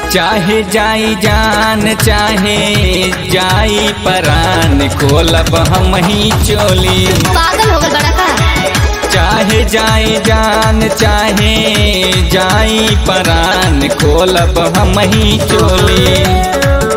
चाहे जाई जान चाहे जाई परान खोलब हम ही चोली। पागल हो गए बड़ा का। चाहे जाई जान चाहे जाई परान खोलब हम ही चोली।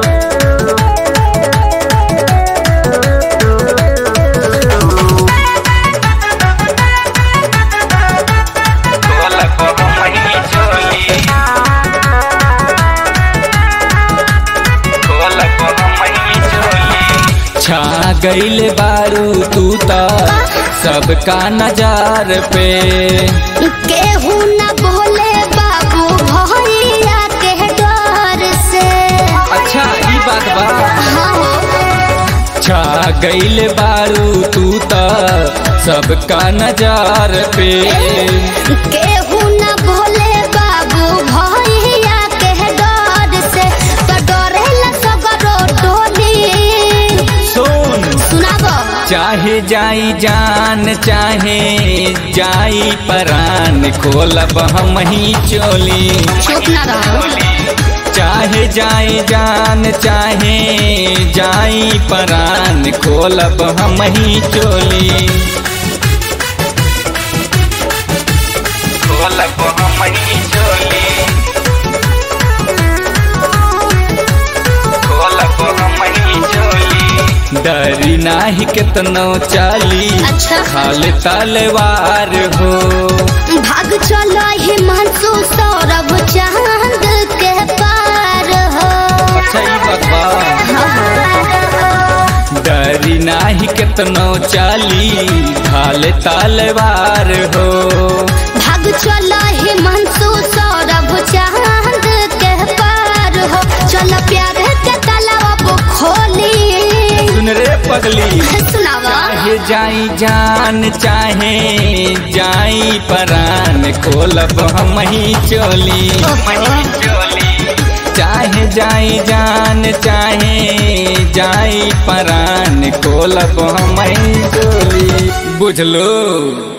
छा गईल बारू तू ता सबका नजार पे। केहू न बोले बाबू भैया के डर से। अच्छा ई बात बा। हाँ। छा गईल बारू तू ता सबका नजार पे। केहू न बोले बाबू भैया के डर से तो डरेला सगरो टोली। सुनाबो। चाहे जाई जान चाहे जाई परान खोलब हम ही चोली। चुप ना रहो। चाहे जाई जान चाहे जाई परान खोलब हम ही चोली। खोलब हम ही चोली। खोलब हम ही चोली। डरी नाही कितनो चाली। अच्छा। खाले तलवार हो। भाग चलो हिमांशु सौरभ चांद के पार हो। अच्छा ई बात बा। डरी नाही कितनो चाली खाले तलवार हो। भाग चलो हिमांशु सौरभ चांद के पार हो। चलो प्यार के तालाब खोली। सुन रे पगली। सुनावा। चाहे जाई जान चाहे जाई परान खोलब हम ही चोली। चाहे जाई जान चाहे जाई परान खोलब हम ही चोली। बुझलो।